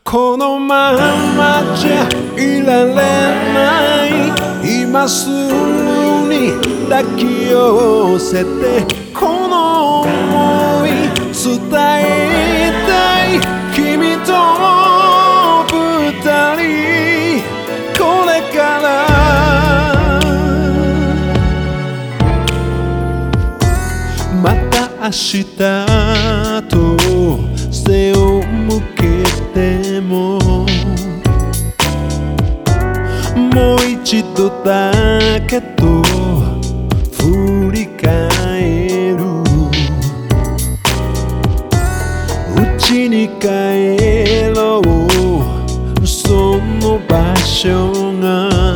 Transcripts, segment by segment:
このままじゃいられない、今すぐに抱き寄せてこの想い伝えたい、君と二人これからまた明日と背を向けてももう一度だけと振り返る、家に帰ろう、その場所が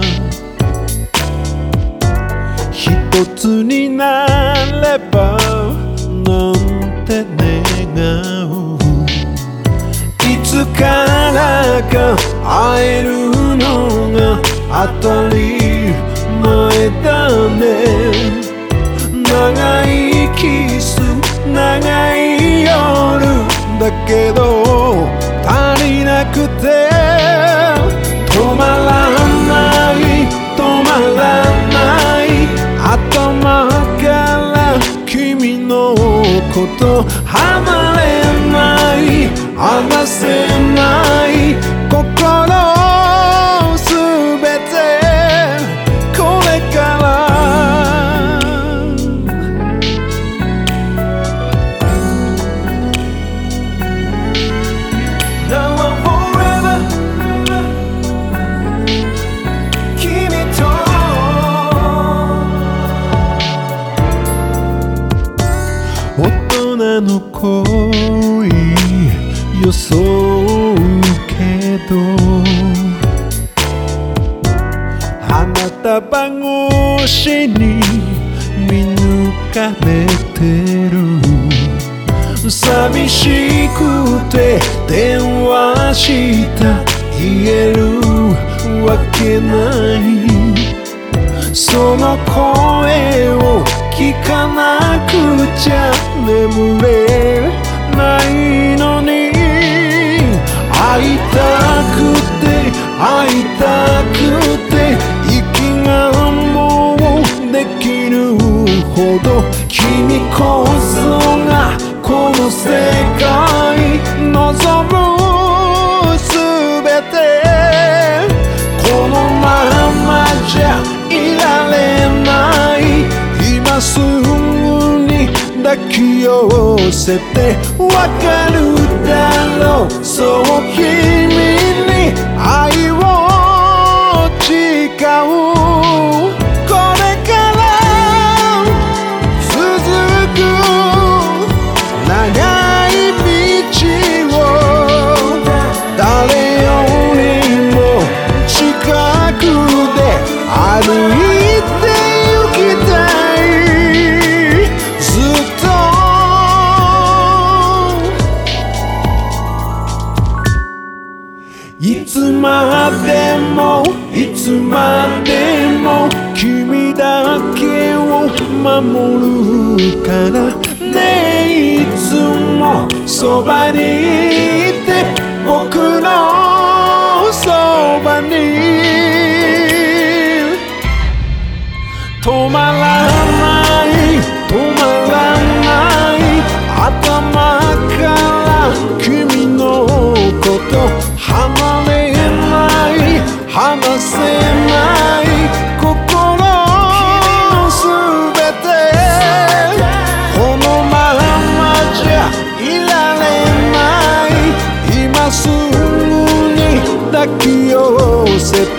一つになればなんて願う、いつからか会えるのが当たり前だね、長いキス長い夜だけど足りなくて止まらない止まらない、頭から君のこと離れない、離せない心すべてこれからNow or forever 君と大人の恋装うけど花束越しに見抜かれてる、寂しくて電話した言えるわけない、その声を聞かなくちゃ眠れないのに、会いたくて会いたくて息がもうできるほど、君こそがこの世界望むすべて、このままじゃいられない、今すぐに抱き寄せてわかるだろう、そう君に愛を誓う、これから続く長い道を誰よりも近くで歩いて行きたい、ずっといつまでもいつまでも君だけを守るからね、いつもそばにいて僕のそばに止まらない止まらない、頭から君のこと離れない離せない心すべて、このままじゃいられない、今すぐに抱き寄せ